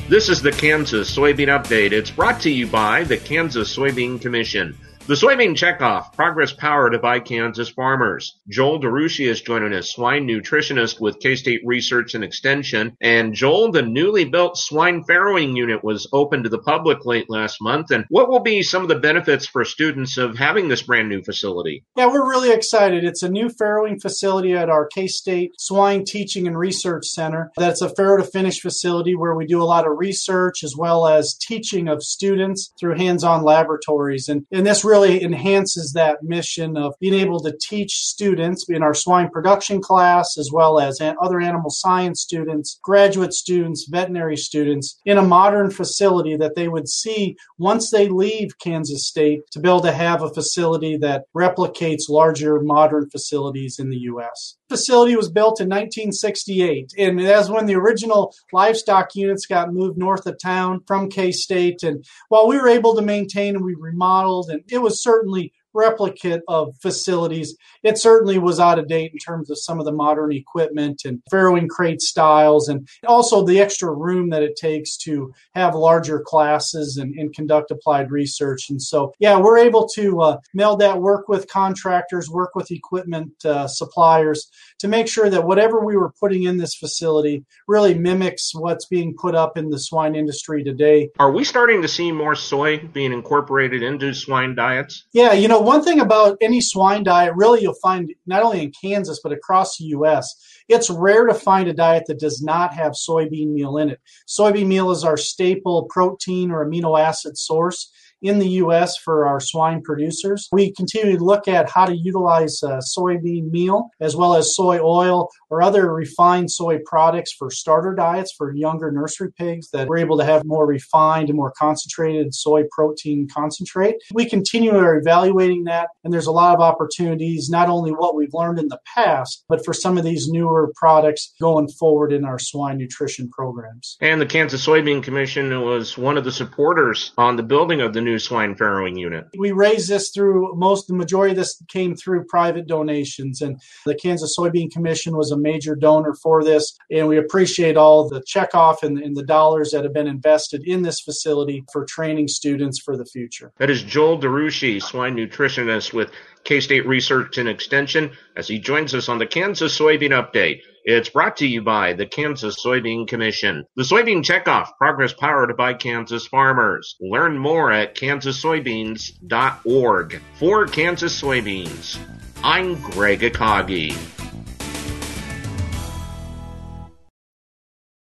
This is the Kansas Soybean Update. It's brought to you by the Kansas Soybean Commission. The Soybean Checkoff, progress powered by Kansas farmers. Joel DeRucci is joining us, swine nutritionist with K-State Research and Extension. And Joel, the newly built swine farrowing unit was opened to the public late last month. And what will be some of the benefits for students of having this brand new facility? Yeah, we're really excited. It's a new farrowing facility at our K-State Swine Teaching and Research Center. That's a farrow to finish facility where we do a lot of research as well as teaching of students through hands-on laboratories. And this really enhances that mission of being able to teach students in our swine production class as well as other animal science students, graduate students, veterinary students in a modern facility that they would see once they leave Kansas State to be able to have a facility that replicates larger modern facilities in the U.S. The facility was built in 1968, and that's when the original livestock units got moved north of town from K-State. And while we were able to maintain and we remodeled, and it was certainly replicate of facilities, it certainly was out of date in terms of some of the modern equipment and farrowing crate styles, and also the extra room that it takes to have larger classes and conduct applied research. And so, yeah, we're able to meld that, work with contractors, work with equipment suppliers to make sure that whatever we were putting in this facility really mimics what's being put up in the swine industry today. Are we starting to see more soy being incorporated into swine diets? Yeah, one thing about any swine diet, really you'll find not only in Kansas, but across the U.S., it's rare to find a diet that does not have soybean meal in it. Soybean meal is our staple protein or amino acid source in the U.S. for our swine producers. We continue to look at how to utilize soybean meal as well as soy oil or other refined soy products for starter diets for younger nursery pigs that we're able to have more refined and more concentrated soy protein concentrate. We continue are evaluating that, and there's a lot of opportunities, not only what we've learned in the past, but for some of these newer products going forward in our swine nutrition programs. And the Kansas Soybean Commission was one of the supporters on the building of the new swine farrowing unit. We raised this through the majority of this came through private donations, and the Kansas Soybean Commission was a major donor for this, and we appreciate all the checkoff and the dollars that have been invested in this facility for training students for the future. That is Joel DeRucci, swine nutritionist with K-State Research and Extension, as he joins us on the Kansas Soybean Update. It's brought to you by the Kansas Soybean Commission. The Soybean Checkoff, progress powered by Kansas farmers. Learn more at kansassoybeans.org. For Kansas Soybeans, I'm Greg Akagi.